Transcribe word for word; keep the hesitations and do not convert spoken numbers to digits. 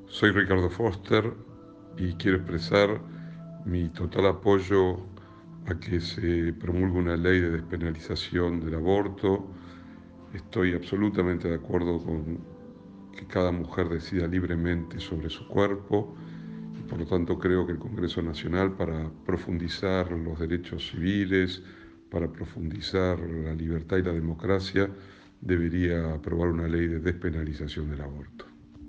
Soy Ricardo Foster y quiero expresar mi total apoyo a que se promulgue una ley de despenalización del aborto. Estoy absolutamente de acuerdo con que cada mujer decida libremente sobre su cuerpo y por lo tanto creo que el Congreso Nacional, para profundizar los derechos civiles, para profundizar la libertad y la democracia, debería aprobar una ley de despenalización del aborto.